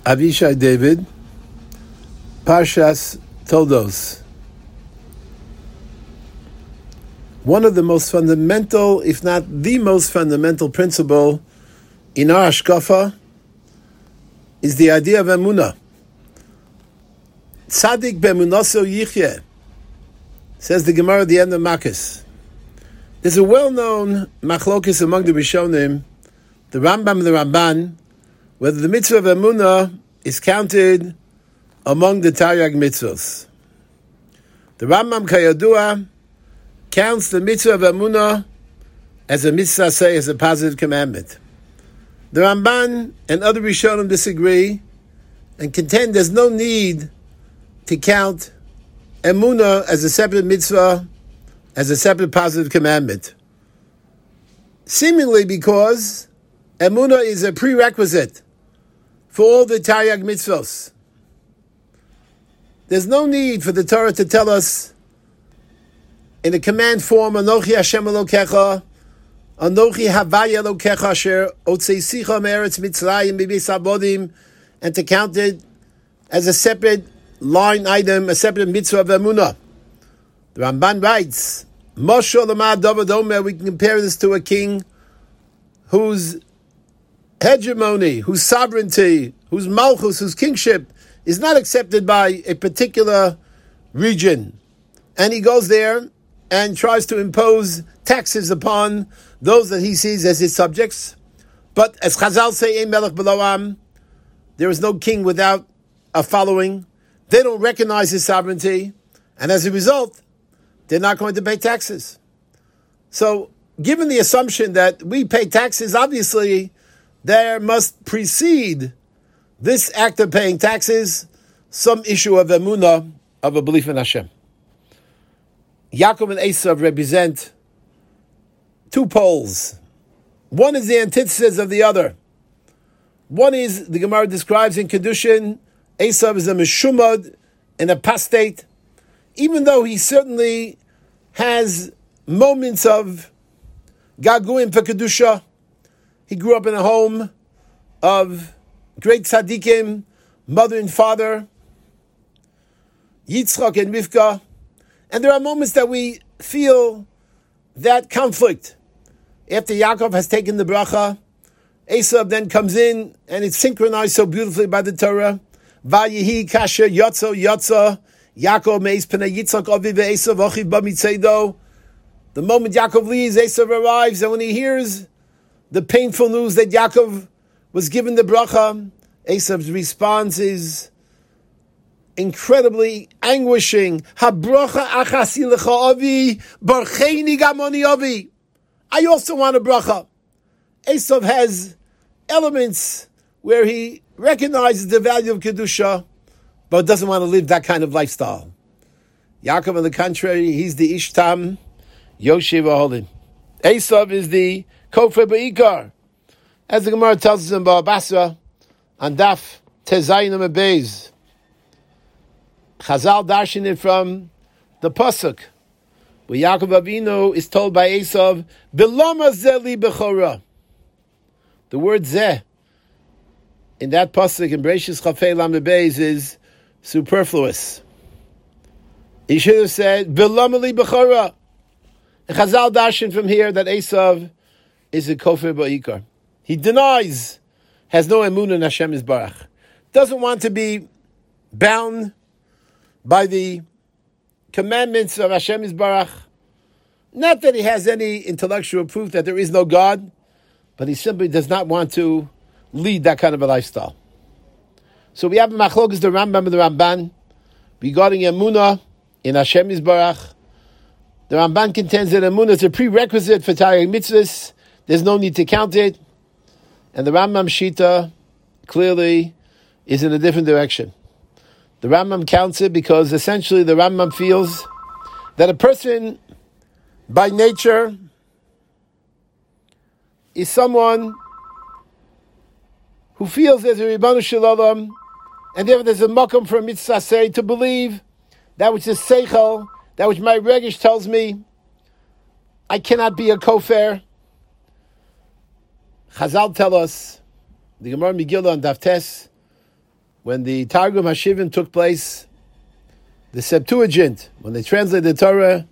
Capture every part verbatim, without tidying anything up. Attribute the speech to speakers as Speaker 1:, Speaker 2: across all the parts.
Speaker 1: Avishai David, Parshas Toldos. One of the most fundamental, if not the most fundamental principle in our Hashkafa is the idea of Emunah. Tzadik be'emunaso yichyeh, says the Gemara at the end of Makos. There's a well-known machlokes among the Rishonim, the Rambam and the Ramban, whether the mitzvah of Emunah is counted among the Taryag mitzvahs. The Rambam Kayadua counts the mitzvah of Emunah as a mitzvah, say, as a positive commandment. The Ramban and other Rishonim disagree and contend there's no need to count Emunah as a separate mitzvah, as a separate positive commandment. Seemingly because Emunah is a prerequisite for all the Taryag mitzvahs. There's no need for the Torah to tell us in a command form, Anochi Hashem Elokecha, Anochi Havaya Elokecha Asher Otzeisecha Me'eretz Mitzrayim B'Beis Abodim, and to count it as a separate line item, a separate mitzvah of Emunah. The Ramban writes, Moshe Lamad David Omer, we can compare this to a king whose hegemony, whose sovereignty, whose malchus, whose kingship is not accepted by a particular region. And he goes there and tries to impose taxes upon those that he sees as his subjects. But as Chazal say, Ein melech b'lo am, there is no king without a following. They don't recognize his sovereignty, and as a result, they're not going to pay taxes. So, given the assumption that we pay taxes, obviously, there must precede this act of paying taxes some issue of emunah, of a belief in Hashem. Yaakov and Esav represent two poles. One is the antithesis of the other. One is, the Gemara describes in Kedushin, Esav is a meshumad, an apostate, even though he certainly has moments of gaguim for Kedusha. He grew up in a home of great tzaddikim, mother and father, Yitzchak and Rivka. And there are moments that we feel that conflict. After Yaakov has taken the bracha, Esav then comes in, and it's synchronized so beautifully by the Torah. Vayihi kasher yotzo yotza, Yaakov meis pnei Yitzchak aviv ve'esav achiv b'mitzedo. The moment Yaakov leaves, Esav arrives, and when he hears the painful news that Yaakov was given the bracha, Esav's response is incredibly anguishing. Ha-bracha achasi lecha avi, barcheini gamoni avi. I also want a bracha. Esav has elements where he recognizes the value of Kedusha, but doesn't want to live that kind of lifestyle. Yaakov, on the contrary, he's the Ishtam, Yoshev Aholim. Esav is the Kofer Ba'ikar. As the Gemara tells us in Ba'al Basra, on Daf Tezayim Beis, Chazal darshan it from the Pasuk, where Yaakov Avinu is told by Esav, B'lama zeh li bechora. The word zeh in that Pasuk in Bereshis Chafei Lamed Beis is superfluous. He should have said, B'lama li bechora. And Chazal darshan from here that Esav is a Kofer Ba'ikar. He denies, has no emunah in Hashem Yisbarach. Doesn't want to be bound by the commandments of Hashem Yisbarach. Not that he has any intellectual proof that there is no God, but he simply does not want to lead that kind of a lifestyle. So we have a machlokes, the Rambam and the Ramban, regarding emunah in Hashem Yisbarach. The Ramban contends that emunah is a prerequisite for Taryag mitzvahs. There's no need to count it. And the Rambam Shita clearly is in a different direction. The Rambam counts it because essentially the Rambam feels that a person by nature is someone who feels there's a Ribbanu Shalom, and therefore there's a makom for a mitzvah say to believe that which is seichel, that which my regish tells me I cannot be a kofer. Chazal tell us, the Gemara Megillah on Daf Tes, when the Targum HaShivim took place, the Septuagint, when they translated the Torah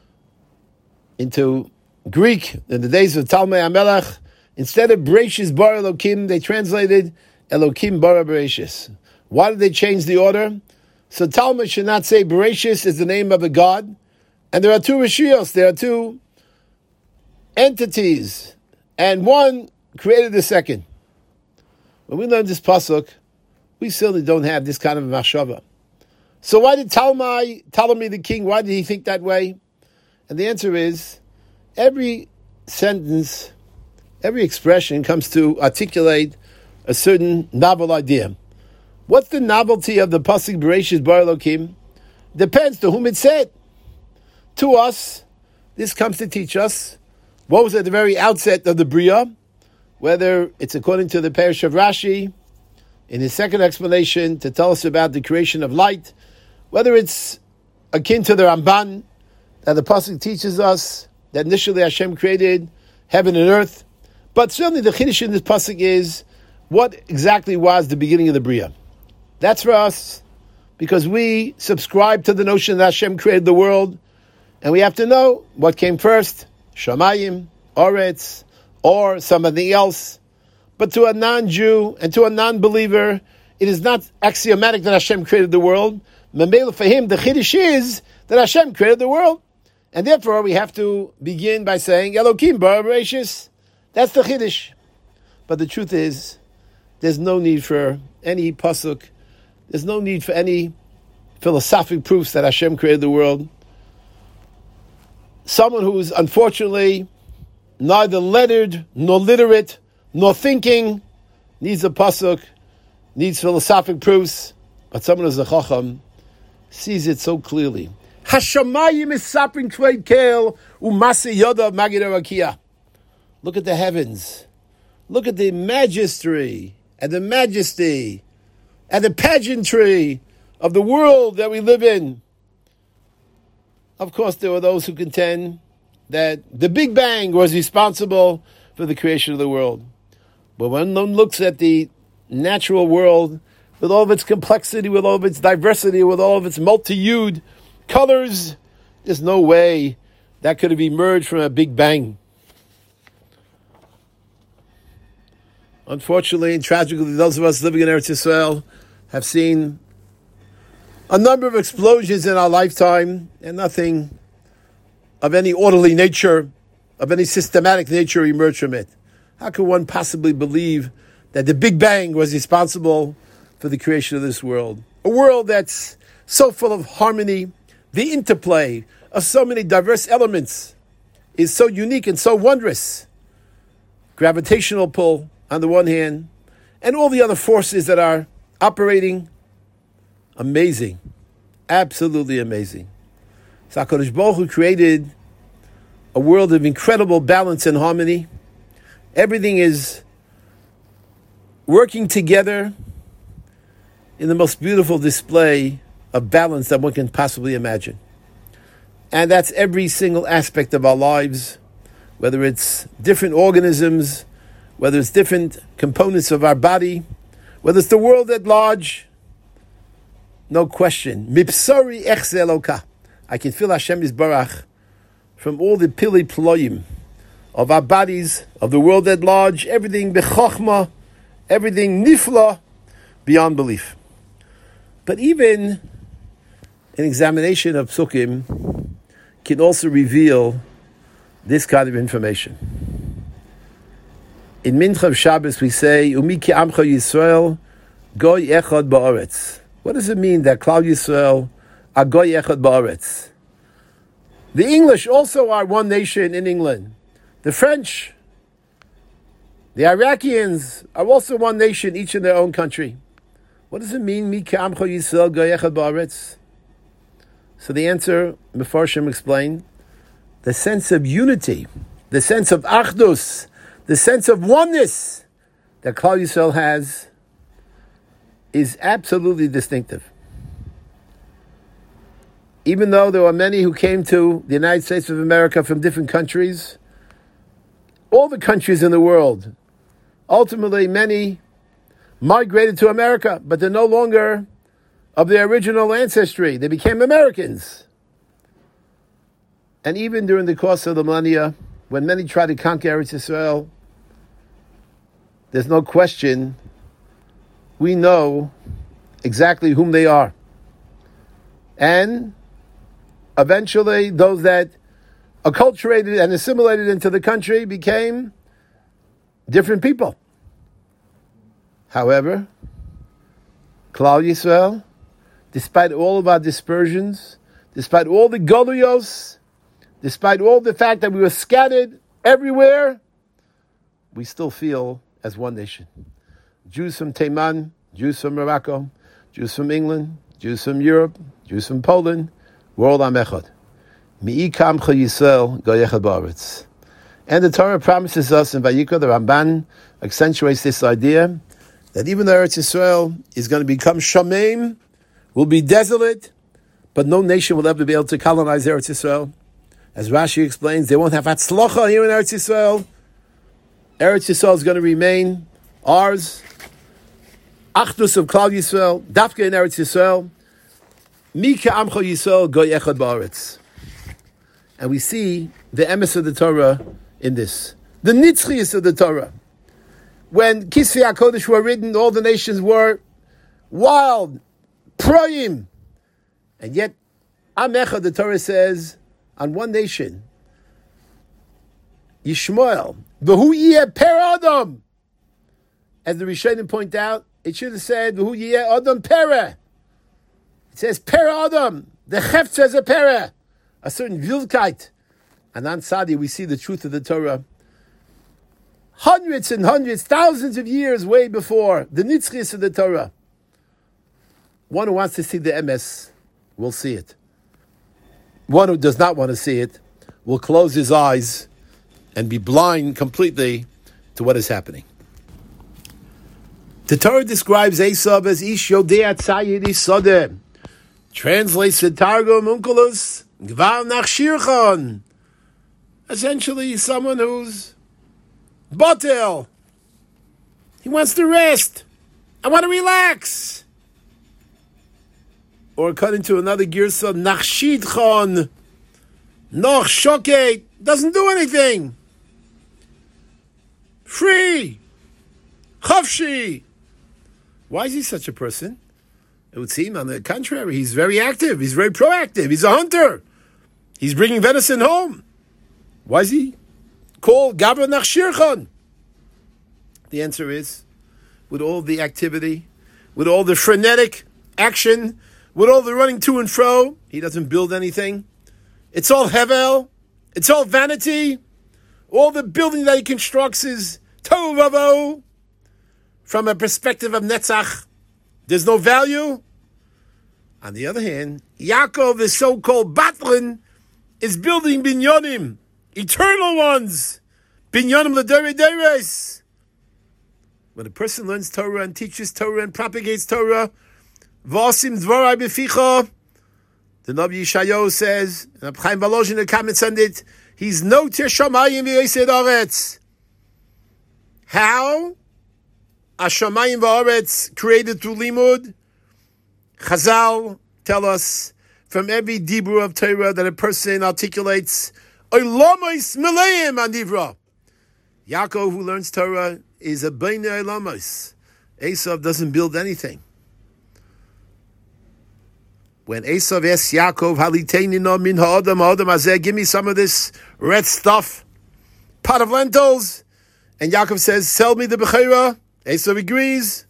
Speaker 1: into Greek in the days of Talmei HaMelech, instead of Bereshis Bara Elokim, they translated Elokim Bara Bereshis. Why did they change the order? So Talmud should not say Bereshis is the name of a god, and there are two Rishios, there are two entities, and one created the second. When we learn this pasuk, we certainly don't have this kind of machshava. So why did Talmai, Ptolemy the king, why did he think that way? And the answer is, every sentence, every expression comes to articulate a certain novel idea. What's the novelty of the pasuk Bereshis Bara Elokim? Depends to whom it's said. To us, this comes to teach us what was at the very outset of the Bria, whether it's according to the Parish of Rashi, in his second explanation, to tell us about the creation of light, whether it's akin to the Ramban, that the pasuk teaches us that initially Hashem created heaven and earth. But certainly the chiddush in this pasuk is what exactly was the beginning of the Bria. That's for us, because we subscribe to the notion that Hashem created the world, and we have to know what came first, Shamayim, Oretz, or something else. But to a non-Jew and to a non-believer, it is not axiomatic that Hashem created the world. Memela for him, the chiddush is that Hashem created the world. And therefore, we have to begin by saying, Elokim bara bereshis. That's the chiddush. But the truth is, there's no need for any pasuk. There's no need for any philosophic proofs that Hashem created the world. Someone who is unfortunately neither lettered, nor literate, nor thinking, needs a pasuk, needs philosophic proofs. But someone who's a chacham sees it so clearly. Hashamayim is sapring tveit kel umase yoda magid rakia. Look at the heavens. Look at the majesty and the majesty and the pageantry of the world that we live in. Of course, there are those who contend that the Big Bang was responsible for the creation of the world. But when one looks at the natural world, with all of its complexity, with all of its diversity, with all of its multi-hued colors, there's no way that could have emerged from a Big Bang. Unfortunately and tragically, those of us living in Eretz Yisrael have seen a number of explosions in our lifetime, and nothing of any orderly nature, of any systematic nature emerge from it. How can one possibly believe that the Big Bang was responsible for the creation of this world? A world that's so full of harmony, the interplay of so many diverse elements is so unique and so wondrous. Gravitational pull on the one hand, and all the other forces that are operating. Amazing. Absolutely amazing. So HaKadosh Baruch Hu created a world of incredible balance and harmony. Everything is working together in the most beautiful display of balance that one can possibly imagine. And that's every single aspect of our lives, whether it's different organisms, whether it's different components of our body, whether it's the world at large. No question. Mipsori echze Eloka. I can feel Hashem Yisbarach from all the pili ployim of our bodies, of the world at large, everything bechochma, everything nifla, beyond belief. But even an examination of psukim can also reveal this kind of information. In Mincha of Shabbos we say, Umi ki amcha Yisrael, goy echad ba'aretz. What does it mean that Klal Yisrael are goy echad ba'aretz? The English also are one nation in England. The French, the Iraqians are also one nation, each in their own country. What does it mean, Mi ka'amcha Yisrael goy echad ba'aretz? So the answer, Mefarshim explained, the sense of unity, the sense of achdus, the sense of oneness that Klal Yisrael has is absolutely distinctive. Even though there were many who came to the United States of America from different countries, all the countries in the world, ultimately many migrated to America, but they're no longer of their original ancestry. They became Americans. And even during the course of the millennia, when many tried to conquer Eretz Yisrael, there's no question, we know exactly whom they are. And eventually, those that acculturated and assimilated into the country became different people. However, Klal Yisrael, despite all of our dispersions, despite all the goluyos, despite all the fact that we were scattered everywhere, we still feel as one nation. Jews from Taiman, Jews from Morocco, Jews from England, Jews from Europe, Jews from Poland, we're all Am Echad. Mi'ikam Chol Yisrael go yechad ba'aretz. And the Torah promises us in Vayikra, the Ramban accentuates this idea that even though Eretz Yisrael is going to become Shameim, will be desolate, but no nation will ever be able to colonize Eretz Yisrael. As Rashi explains, they won't have Hatzlacha here in Eretz Yisrael. Eretz Yisrael is going to remain ours. Achdus of Klal Yisrael, Dafka in Eretz Yisrael. Mika Amcha Yisrael go yechad ba'aretz. And we see the emes of the Torah in this. The nitzchius of the Torah. When Kisvei HaKodesh were written, all the nations were wild, proyim. And yet, Am Echad, the Torah says, on one nation, Yishmael, V'hu yeh per Adam. As the Rishonim point out, it should have said, V'hu yeh Adam pere. It says, per Adam. The Cheft says a pere. A certain Vilkeit. And on Sadi, we see the truth of the Torah. Hundreds and hundreds, thousands of years way before the Nitzchis of the Torah. One who wants to see the emes will see it. One who does not want to see it will close his eyes and be blind completely to what is happening. The Torah describes Esav as Ish Yodea Tzayir Yisodeh. Translates the Targum Unkelus Gvar Nachshirchon. Essentially, someone who's Batel. He wants to rest. I want to relax. Or cut into another girsa, Nachshidchon. Noch Shoket. Doesn't do anything. Free. Chavshi. Why is he such a person? It would seem, on the contrary, he's very active. He's very proactive. He's a hunter. He's bringing venison home. Why is he called Gabra Nachshirchon? The answer is, with all the activity, with all the frenetic action, with all the running to and fro, he doesn't build anything. It's all hevel. It's all vanity. All the building that he constructs is tohu vavohu. From a perspective of Netzach, there's no value. On the other hand, Yaakov, the so-called Batlin, is building binyanim, eternal ones. Binyanim l'dorei doros. When a person learns Torah and teaches Torah and propagates Torah, v'asim dvarai b'ficha, the Navi Yeshayahu says, and Chaim Volozhin, the comments on it, he's no teshamayim v'yosed aretz. How? Hashamayim v'aretz created through limud. Chazal tell us from every dibur of Torah that a person articulates olamos meleim anivra. Yaakov, who learns Torah, is a beinei olamos. Esav doesn't build anything. When Esav asks Yaakov, "Haliteini no min ha'adam ha'adam hazeh," give me some of this red stuff, pot of lentils, and Yaakov says, "Sell me the bechira." Esav agrees.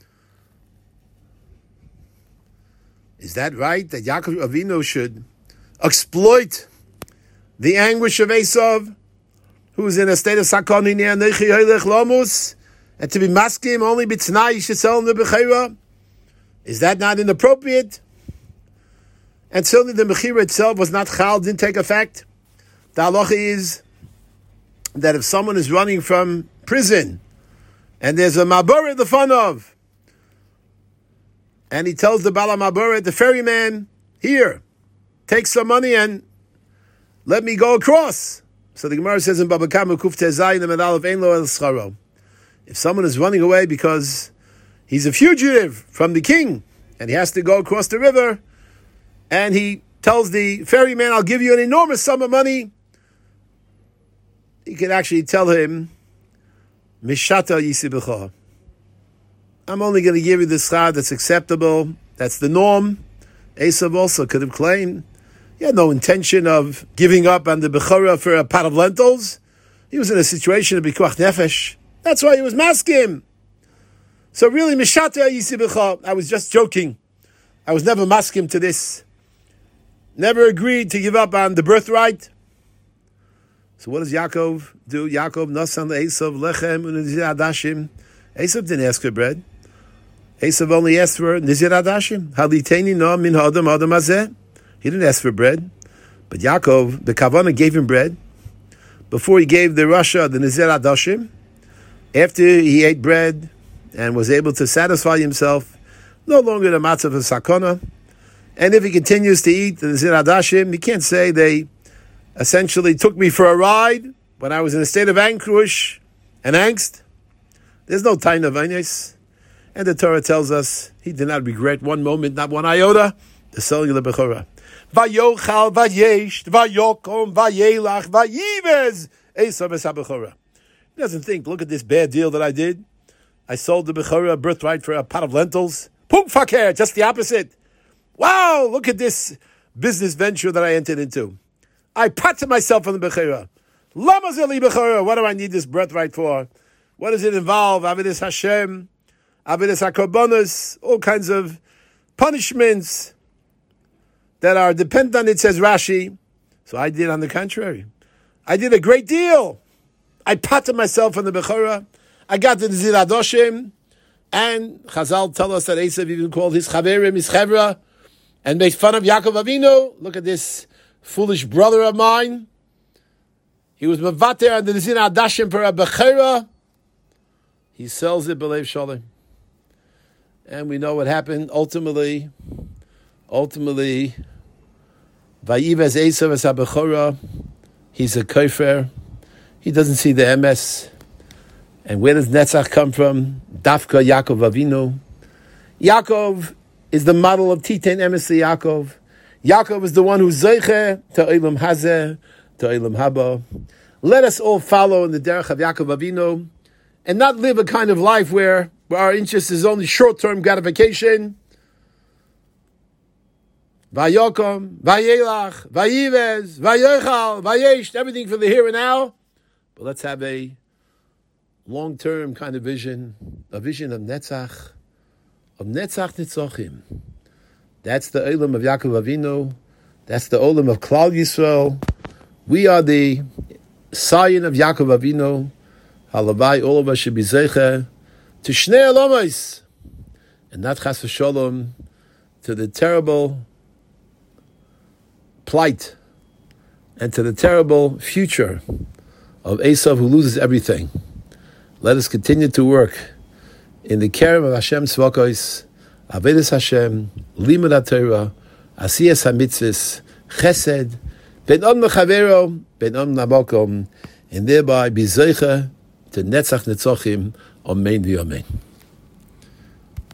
Speaker 1: Is that right? That Yaakov Avinu should exploit the anguish of Esav, who is in a state of sakoni ne'anechi hoylech lomus, and to be maskim only b'tnai you should sell him the bechira? Is that not inappropriate? And certainly the bechira itself was not chal, didn't take effect. The halacha is that if someone is running from prison, and there's a maboret the fun of, and he tells the bala maboret, the ferryman, here, take some money and let me go across. So the Gemara says in Baba Kama Kuf Tezayin and Aleph Ein Lo El Scharo. If someone is running away because he's a fugitive from the king, and he has to go across the river, and he tells the ferryman, I'll give you an enormous sum of money. He can actually tell him, Mishata yisibecha. I'm only going to give you the schar that's acceptable. That's the norm. Esav also could have claimed he had no intention of giving up on the bechora for a pot of lentils. He was in a situation of bikuach nefesh. That's why he was masking. So really, Mishata yisibecha. I was just joking. I was never masking to this. Never agreed to give up on the birthright. So what does Yaakov do? Yaakov nasan le'esav lechem u'nizir adashim. Esav didn't ask for bread. Esav only asked for nizir adashim. Haliteni no min ha'adam adam hazeh. He didn't ask for bread. But Yaakov, the Kavanah, gave him bread. Before he gave the Rasha the nizir adashim, after he ate bread and was able to satisfy himself, no longer the matzah of sakana. And if he continues to eat the nizir adashim, he can't say they essentially took me for a ride when I was in a state of anguish and angst. There's no time of anyos. And the Torah tells us he did not regret one moment, not one iota, the selling of the Bechorah. Vayochal, vayesht, vayokom, vayelach, vayivez, Esav es ha-Bechorah. He doesn't think, look at this bad deal that I did. I sold the Bechorah birthright for a pot of lentils. Pum fakir, just the opposite. Wow, look at this business venture that I entered into. I patted myself on the Bechorah. Lama zeli Bechorah, what do I need this birthright for? What does it involve? Avedis Hashem, Avedis HaKorbanos, all kinds of punishments that are dependent on it, says Rashi. So I did on the contrary. I did a great deal. I patted myself on the Bechorah. I got the Nizir Adoshim. And Chazal tell us that Esav even called his Chaverim, his Chevra, and made fun of Yaakov Avinu. Look at this foolish brother of mine. He was Mavater on the Nizir Adashim for a Bechorah. He sells it, Belev Shalom. And we know what happened. Ultimately, ultimately, Vayivez Esav es ha-Bechorah. He's a kofer. He doesn't see the M S. And where does Netzach come from? Dafka Yaakov Avinu. Yaakov is the model of Titain Emes Yaakov. Yaakov is the one who's Zeicher to Eilam Hazeh, to Eilam Haba. Let us all follow in the derech of Yaakov Avinu and not live a kind of life where, where our interest is only short-term gratification. Vayokom, Vayelach, Vayivez, Vayochal, Vayesh, everything for the here and now. But let's have a long-term kind of vision, a vision of Netzach, of Netzach Nitzochim. That's the Olam of Yaakov Avinu. That's the Olam of Klal Yisrael. We are the Scion of Yaakov Avinu. Halavai, all of us should be Zeicher to Shnei Olomis, and not Chas v'Sholom to the terrible plight and to the terrible future of Esav, who loses everything. Let us continue to work in the care of Hashem Tzvakos, Avedis Hashem, Limud HaTorah, Asiyas HaMitzvahs, Chesed, Ben Om Mechavero, Ben Om Namokom, and thereby be Zeicha to Netzach Netzochim, Amen v'Amen.